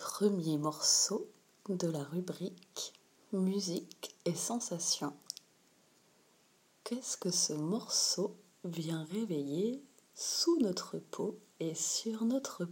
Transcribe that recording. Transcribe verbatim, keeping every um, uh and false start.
premier morceau de la rubrique musique et sensations. Qu'est-ce que ce morceau vient réveiller sous notre peau et sur notre peau ?